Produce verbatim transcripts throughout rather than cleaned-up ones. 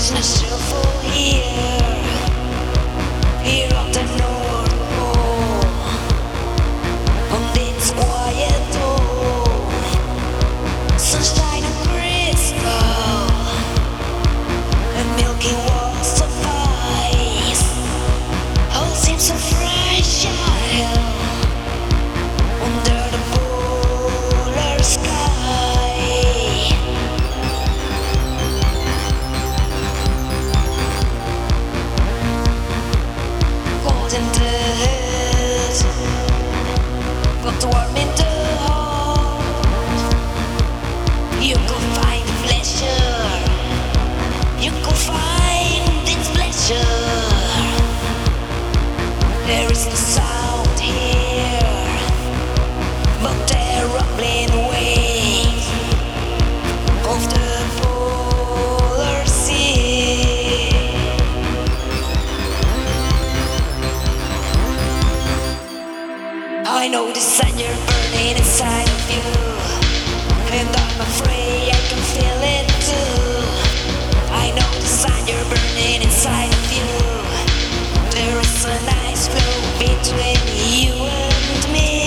no shuffle here, here on the North Pole, on this quiet door, sunshine and crystal, a milky walls of ice, all seems so fragile under the polar sky. In the head, but warm in the heart. You could find pleasure, you could find its pleasure. There is no sound here, but the rumbling waves of the polar sea. I know the sun you're burning inside of you, and I'm afraid I can feel it too. I know the sun you're burning inside of you. There is a nice flow between you and me.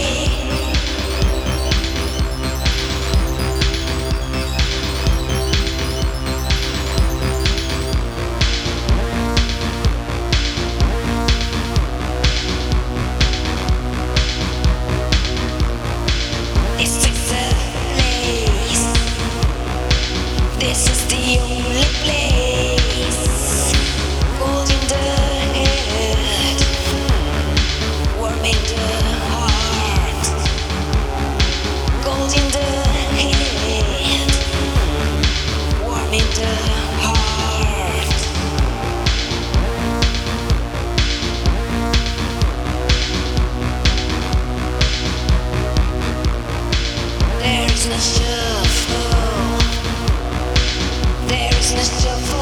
This is the only place, cold in the head, warm in the heart, cold in the head, warm in the heart. There's no shuffle. There's no shuffle.